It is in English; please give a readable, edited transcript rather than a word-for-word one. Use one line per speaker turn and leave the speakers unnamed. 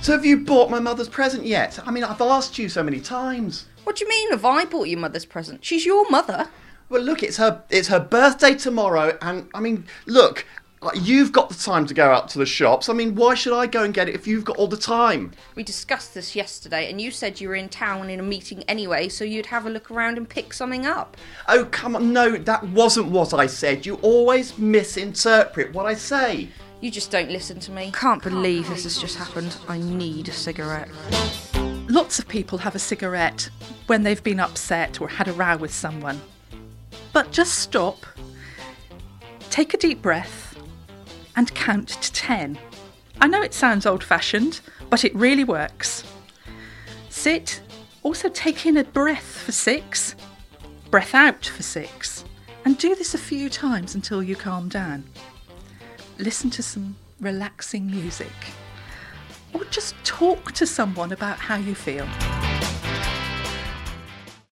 So have you bought my mother's present yet? I mean, I've asked you so many times.
What do you mean, have I bought your mother's present? She's your mother.
Well, look, it's her birthday tomorrow, and I mean, look, like, you've got the time to go out to the shops. I mean, why should I go and get it if you've got all the time?
We discussed this yesterday, and you said you were in town in a meeting anyway, so you'd have a look around and pick something up.
Oh, come on, no, that wasn't what I said. You always misinterpret what I say.
You just don't listen to me. Can't believe this has just happened. I need a cigarette.
Lots of people have a cigarette when they've been upset or had a row with someone. But just stop, take a deep breath and count to 10. I know it sounds old-fashioned, but it really works. Sit, also take in a breath for 6, breath out for 6, and do this a few times until you calm down. Listen to some relaxing music, or just talk to someone about how you feel.